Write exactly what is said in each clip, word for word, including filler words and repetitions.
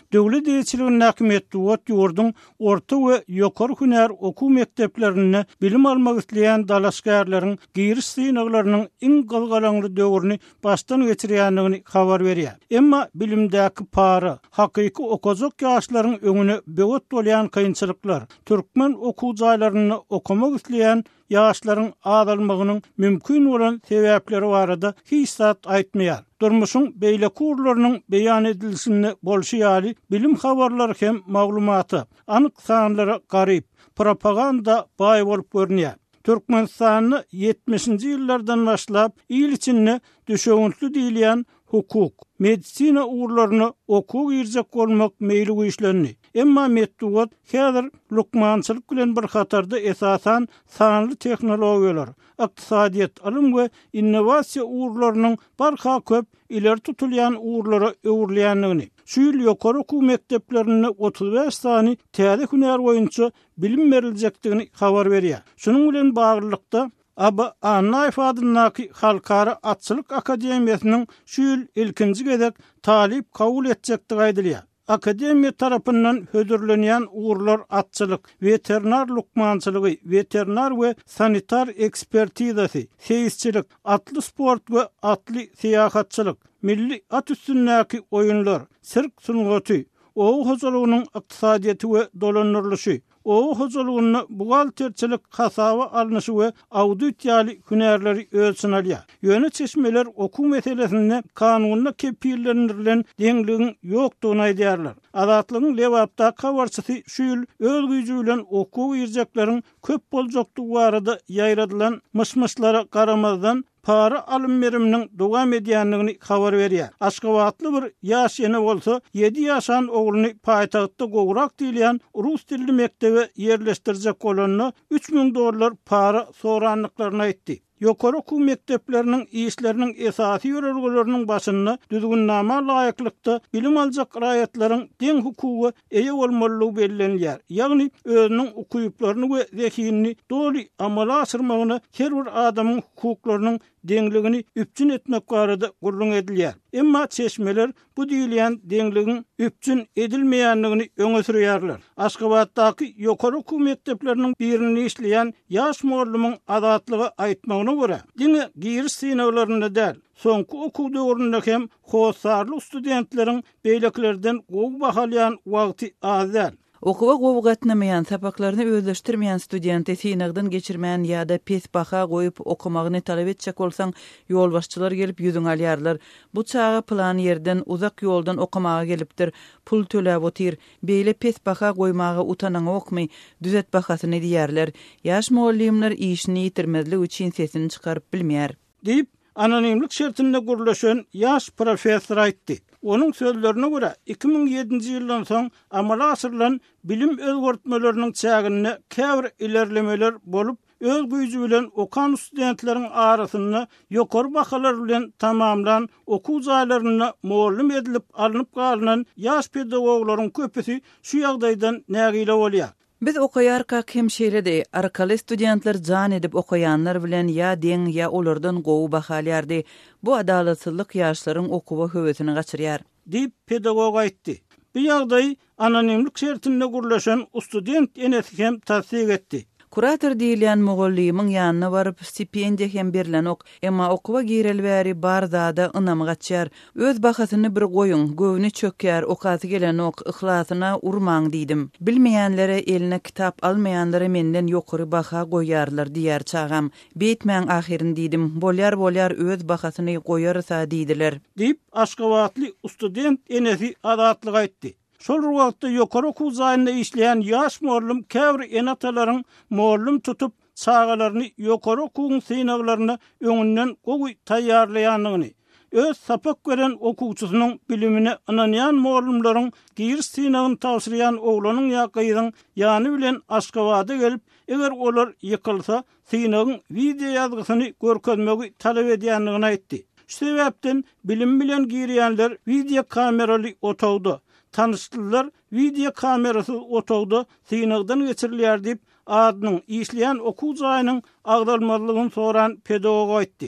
Döwlet eýçiliginiň häkimetli wot ýurdun orta we ýokary hünär okuw mekdeplerini bilim almak isleýän dalaşgärleriň giriş synaglarynyň iň galgalanly döwrüni başdan geçirýändigini habar berýär. Emma bilimdäki para, hakyky okazak ýaşlaryň öňüne böwet bolýan kynçylyklar, türkmen okuw jaýlaryny okumak isleýän ýaşlaryň azalmagynyň mümkin bolan sebäpleri barada hiç zat aýtmaýar. Durmuşyň beýle kurlarynyň beýan edilişini bolşy ýaly bilim habarlary hem maglumaty anyk sanlara garyp propaganda baý bolup görnýär. Türkmenistanyny yetmişinji ýyllardan başlap il içinde düşeňüntli diýilýän hukuk, medisina uğurlaryny okuw ýerjek bolmak meýli güýçlenýär. Emma metduat häzir lukmançylyk bilen bir hatarda esasan sanly tehnologiýalar, iqtisadiýat, alym we innovasiýa uğurlarynyň barha köp ileri tutulýan uğurlara öwürleýändigini, şu ýyl ýokary okuw mekdeplerini otuz beş sany täze hünär boýunça bilim beriljekdigini habar berýär. Şunuň bilen baglykda Aba Anna Fadylnaky Halkara Atçylyk Akademiýasynyň şu ýyl ilkinji gezek talip kabul etjekdigi aýdylýar. Akademiýa tarapyndan hödürlenýän uğurlar atçylyk, veterinar lukmançylygy, veterinar we sanitar ekspertizasy, seýisçilik, atly sport we atly syýahatçylyk, milli at üstündäki oýunlar, sirk sungaty, ow hojalygynyň iqtisadiýaty we dolanyrlyşy, ow hojalygyny bugalterçilik hasaba alnyşy we auditiýaly hünärleri ölçün alýar. Ýöne çeşmeler okuw meselesinde kanunyna kepillendirilen deňligiň ýokdugyny aýdýarlar. Azatlygyň lewapda kawarçysy şu ýyl öz güýji bilen okuw ýerjekleriň köp boljakdygy barada ýaýradylan myşmyşlara garamazdan para alym beriminiň dowam edýändigini habar berýär. Aşgabatly bir ýaş ýene bolsa ýedi ýaşan ogluny paýtagtda gowrak diýilýän rus dilli mektebe ýerleşdirjek bolanyny üç miň dollar para soranlyklaryny aýtdy. Ýokary okuw mektepleriniň işleriniň esasy ýörelgelerini başynda düzgünnama laýyklykda bilim aljak raýatlaryň deň hukugy eýe bolmalygy bellenýär. Ýagny özüniň ukuyuplaryny we zekini doly amala aşyrmagyny her bir adamyň hukuklarynyň deňligini üpçün etmek barada gurrun edilýär. Emma çeşmeler bu diýilýän deňligiň üpçün edilmeýändigini öňe sürýärler. Aşgabatdaky ýokary okuw mekdepleriniň birini işleýän ýaş muallimyň azatlygy aýtmagyna görä, diňe giriş synaglaryna däl, soňky okuw döwründe hem howsarly studentleriň beýleklerden gowy bahalýan wagty az däl. Okuwa gowy gatnamaýan, sapaklaryny özleşdirmeýän studenti synagdan geçirmän ýa-da pes baha goýup okumagyny talap etjek bolsaň, ýol başçylar gelip ýüzüň alýarlar. Bu çağa plan ýerden uzak ýoldan okumaga gelipdir, pul töläp otyr, beýle pes baha goýmaga utanaň okmy, düzet bahasyny diýerler. Ýaş muallimler işini ýitirmezlik üçin sesini çykaryp bilmeýär. Diýip anonimlik şertinde gurulşan ýaş professor aýtdy. Onun sözlerine göre iki bin yedinji ýyldan soň amala aşyrylan bilim özgörtmeleriniň çägine käbir ilerlemeler bolup, öz güýji bilen okan studentleriň arasynda ýokary bahalar bilen tamamlan okuw jaýlaryna muallim edilip alınıp galynan ýaş pedagoglaryň köpüsi şu ýagdaýdan nägile bolýar. Biz okaýarka hemşeýledi, arkaly studentler jan edip okaýanlar bilen ýa deň ýa olardan gowy bahalýardy. Bu adalatsyzlyk ýaşlaryň okuwa höwesini gaçyrýar, diýip pedagog aýtdy. Bu ýagdaý anonimlik şertinde gurulşan student enesi hem tasdik etdi. Kurator diýilýän mugallimyň ýanyna baryp stipendiýa hem berilen ok, emma okuwa girelbäri bar zada ynamy gaçýar. Öz bahasyny bir goýun, gowuny çökýär, okasy gelen ok ihlasyna urmaň diýdim. Bilmeýänlere eline kitap almaýanlara menden ýokary baha goýarlar diýär çagam. Beýtmäň ahyryny diýdim. Bolýar bolýar öz bahasyny goýarsa diýdiler. Diýip Aşgabatly student enesi azatlyk aýtdy. Şol wagtda ýokary okuw jaýynda işleýän ýaş muallim käbir enatalaryň muallim tutup çağalaryny ýokary okuwyň synaglaryna öňünden gowy taýýarlaýanlygyny, öz sapak gören okuwçysynyň bilimine ynanýan muallimlaryň giriş synagyny tawsirýan oglanyň ýa gyzyň ýany bilen Aşgabata gelip, eger olar ýykylsa, synagyň video ýazgysyny görkezmegi talap edýänligini aýtdy. Şu sebäpden bilim bilen girýänler video kameraly otowda tanıştılar, video kamerası otowda synagdan geçirilýär diýip adynyň işleýän okuw jaýynyň agdalmalygyny soran pedagog aýtdy.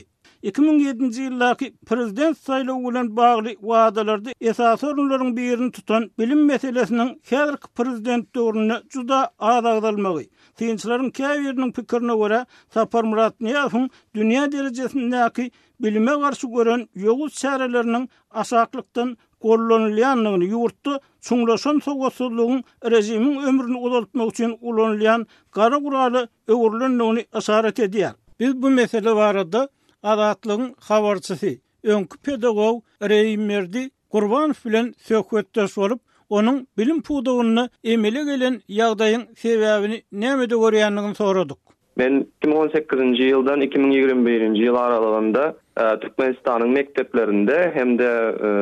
iki bin yedinji ýyldaky prezident saýlawy bilen bagly wadalarda esas orunlaryň birini tutan bilim meselesiniň häzirki prezident döwrüne juda az agdalmagy. Synçylaryň käbiriniň pikirine görä, Sapar Murat Niýazowyň dünýä derejesindäki bilime garşy gören ýoguz çäreleriniň aşaklykdan gollanylýanlygyny ýurtda çuňlaşan sowatsuzlygyň rejimiň ömrüni uzaltmak üçin ulanylýan gara guraly öwürlendigini aşarat edýär. Biz bu mesele barada Azatlygyň habarçysy, öňkü pedagog Reýmerdi Gurbanow bilen söhbetdeş bolup, onuň bilim pudugyny emele gelen ýagdaýyň sebäbini näme-de görýändigini soradyk. Ben iki bin on sekizinji ýyldan iki bin ýigirme birinji ýyl aralygynda Türkmenistanyň mekdeplerinde hem de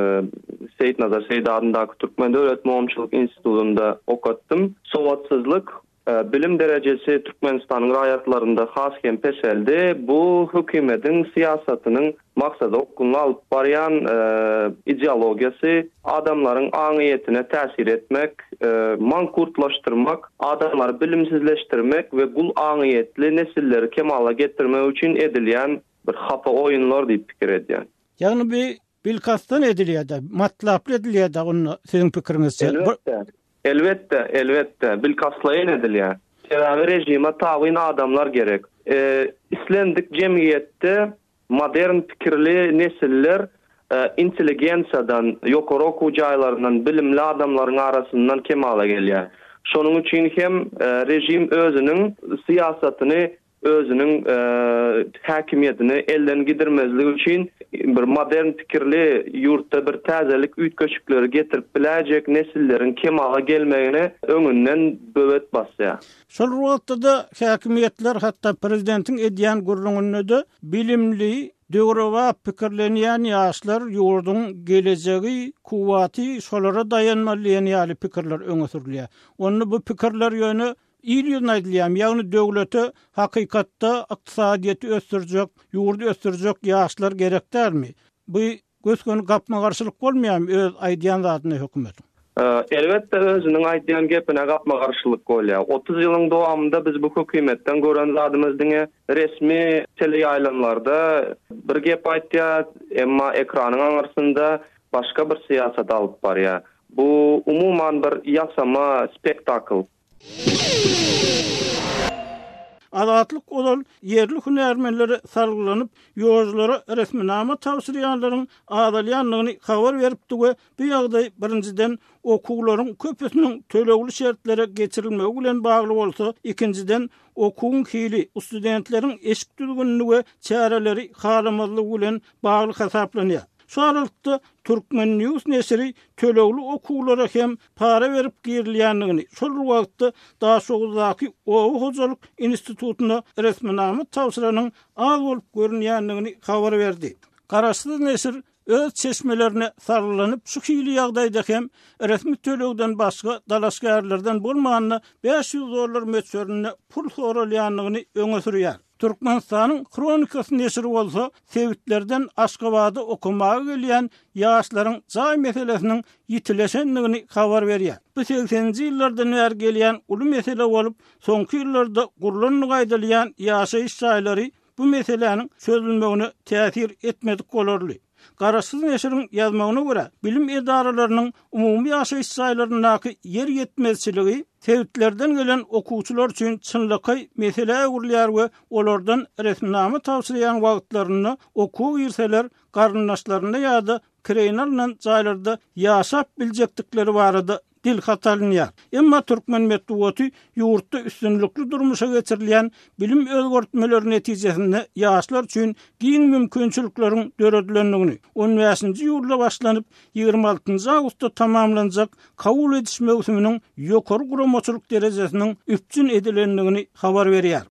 Seyit Nazar Seyit adyndaky Türkmen Döwlet Mogamçylyk institutunda okutdum. Sowatsyzlyk bilim derecesi Türkmenistanyň raýatlarynda hasken peşeldi. Bu hökümetiň siýasatynyň maksady okunyny alyp barýan ideologiýasy adamlaryň aňyetine täsir etmek, mankurtlaşdyrmak, adamlary bilimsizleşdirmek we gul aňyetli nesilleri kemala getirmek üçin edilýän bir hapa oýunlar diýip pikir edýär. Ýagny bir bilkastan edilýär, matlaply edilýär onu siziň pikiriňizçe. Elbette. Elbette, elbette. Bilkaslaýan edilýär. Terör rejime taýyn adamlar gerek. E, İslendik jemgyýetde modern pikirli nesiller e, intelligensiýadan, ýokary okuw jaýlaryndan bilimli adamlaryň arasyndan kemala gelýär. Şonuň üçin hem e, rejim özüniň siýasatyny, özüniň e, häkimiýetini elden gidirmezligi üçin bir modern pikirli ýurtda bir täzelik üýtgeçikleri getirip biläjek nesillerin kemala gelmegine öňünden böwet basýar. Şol wagtda da häkimiýetler hatda prezidentiň edýän gurrungyny bilimli, döwrewa pikirlenýän ýaşlar ýurduň gelejegi, kuwaty şolara dayanmaly ýaly pikirler öňe sürilýär. Onu bu pikirler ýöne İliyun aydiliyam, yani devlete hakikatta iktisadiyyeti östürecek, yurdu östürecek yaşlar gerekler mi? Bu gözkönü kapma karşılık olmayam öz aydiyan zatına hükümet. Elbette özünün aydiyan gepine kapma karşılık bolýar. otuz ýylyň dowamında biz bu hökümetten gören zadymyzdyň resmi teleýaýlanlarda bir gep aýtýar, emma ekranyň aňarsynda başga bir siýasat alyp barýar. Bu umuman bir ýasama spektakl. Azatlyk olan yerli hünärmenleri sargylanyp, ýolculara resminama tawsirýanlaryň adalyanlygyny habar beripdi we bu ýagdaý birinciden okuwlaryň köpüsiniň tölegli şertlere geçirilmegi bilen bagly bolsa, ikinciden okuwun hili studentleriň eşik düzgünlügi we çäreleri halamazlygy bilen bagly hesaplanýar. Şu aralıkta Türkmen News nesiri tölegli okuwlara hem para verip girilýändigini, şol wagtda Daşoğuzdaky Owu Hojalyk institutuna resminama tawsiranyň az bolup görünýändigini habar berdi. Garaşsyz nesir öz çeşmelerine sarılanyp şu hili ýagdaýda hem resmi tölegden başga dalaşgärlerden bolmanyny beş ýüz dollar möçberine pul soralýandygyny öňe sürýär. Türkmenistanyň kronikasy nesiri bolsa, Sewitlerden Aşgabatda okumaga gelýän ýaşlaryň jaý meselesiniň ýitileşendigini habar berýär. Bu seksenji ýyllardan bäri gelýän uly mesele bolup, soňky ýyllarda gurulanyp gaýdalýan ýaşaýyş şaýlary bu meseleniň çözülmegine täsir etmedik bolarly. Garaşsyz nesiriň ýazmagyna görä, bilim edaralarynyň umumy ýaşaýyş şaýlaryndaky yer ýetmezçiligi Sewitlerden gelen okuwçylar üçin çynlyky mesele öwürlýär we olardan resminama tawsirýan wagtlaryny okuw girseler garyndaşlaryna ýa-da kreýnarlan jaýlarda ýaşap biljekdikleri barada dil hatalynýar. Emma Türkmen medeniýeti ýurtda üstünlükli durmuşa geçirilýän bilim özgörtmeleri netijesinde ýaşlar üçin giň mümkinçilikleriň döredilendigini, on beşinji ýylda başlanyp ýygrima altynjy awgustda tamamlanjak kabul ediş mewsumynyň ýokary guramaçylyk derejesiniň üpçün edilendigini habar berýär.